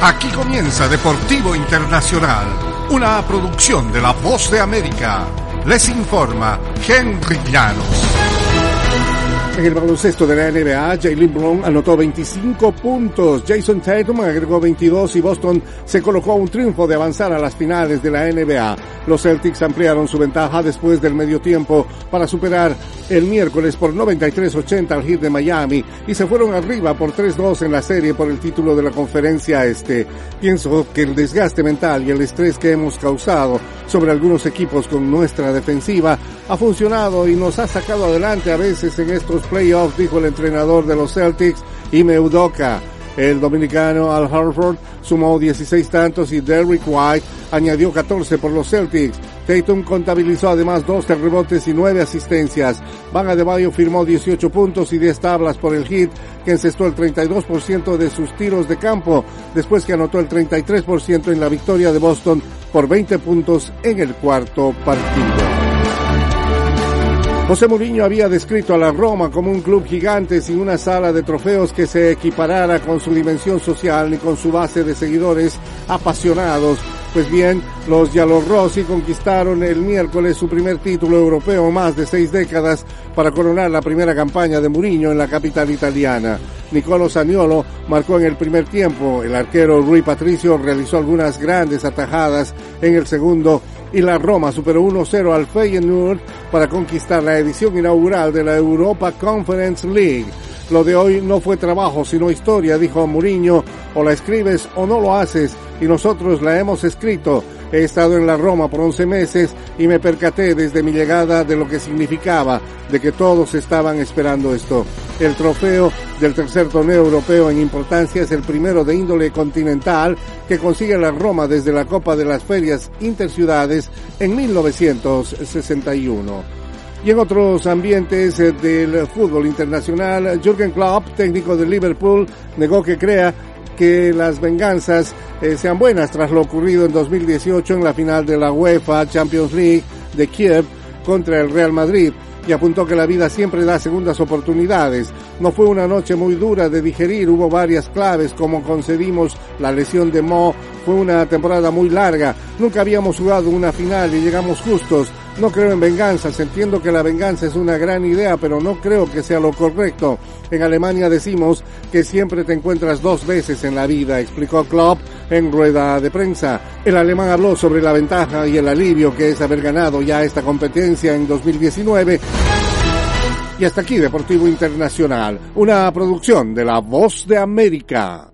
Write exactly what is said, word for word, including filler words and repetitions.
Aquí comienza Deportivo Internacional, una producción de La Voz de América. Les informa Henry Llanos. En el baloncesto de la N B A, Jaylen Brown anotó veinticinco puntos, Jason Tatum agregó veintidós y Boston se colocó a un triunfo de avanzar a las finales de la N B A. Los Celtics ampliaron su ventaja después del medio tiempo para superar el miércoles por noventa y tres ochenta al Heat de Miami y se fueron arriba por tres dos en la serie por el título de la Conferencia Este. Pienso que el desgaste mental y el estrés que hemos causado sobre algunos equipos con nuestra defensiva ha funcionado y nos ha sacado adelante a veces en estos playoffs, dijo el entrenador de los Celtics, Ime Udoka. El dominicano Al Horford sumó dieciséis tantos y Derrick White añadió catorce por los Celtics. Tatum contabilizó además doce rebotes y nueve asistencias. Bam Adebayo firmó dieciocho puntos y diez tablas por el Heat, que encestó el treinta y dos por ciento de sus tiros de campo, después que anotó el treinta y tres por ciento en la victoria de Boston por veinte puntos en el cuarto partido. José Mourinho había descrito a la Roma como un club gigante sin una sala de trofeos que se equiparara con su dimensión social ni con su base de seguidores apasionados. Pues bien, los giallorossi conquistaron el miércoles su primer título europeo en más de seis décadas para coronar la primera campaña de Mourinho en la capital italiana. Nicolo Zaniolo marcó en el primer tiempo, el arquero Rui Patricio realizó algunas grandes atajadas en el segundo y la Roma superó uno cero al Feyenoord para conquistar la edición inaugural de la Europa Conference League. Lo de hoy no fue trabajo sino historia, dijo Mourinho, o la escribes o no lo haces, y nosotros la hemos escrito. He estado en la Roma por once meses y me percaté desde mi llegada de lo que significaba, de que todos estaban esperando esto. El trofeo del tercer torneo europeo en importancia es el primero de índole continental que consigue la Roma desde la Copa de las Ferias Interciudades en mil novecientos sesenta y uno. Y en otros ambientes del fútbol internacional, Jürgen Klopp, técnico de Liverpool, negó que crea que las venganzas eh, sean buenas tras lo ocurrido en dos mil dieciocho en la final de la UEFA Champions League de Kiev contra el Real Madrid, y apuntó que la vida siempre da segundas oportunidades. No fue una noche muy dura de digerir, hubo varias claves como concedimos la lesión de Mo, fue una temporada muy larga, nunca habíamos jugado una final y llegamos justos. No creo en venganzas, entiendo que la venganza es una gran idea, pero no creo que sea lo correcto. En Alemania decimos que siempre te encuentras dos veces en la vida, explicó Klopp en rueda de prensa. El alemán habló sobre la ventaja y el alivio que es haber ganado ya esta competencia en dos mil diecinueve. Y hasta aquí Deportivo Internacional, una producción de La Voz de América.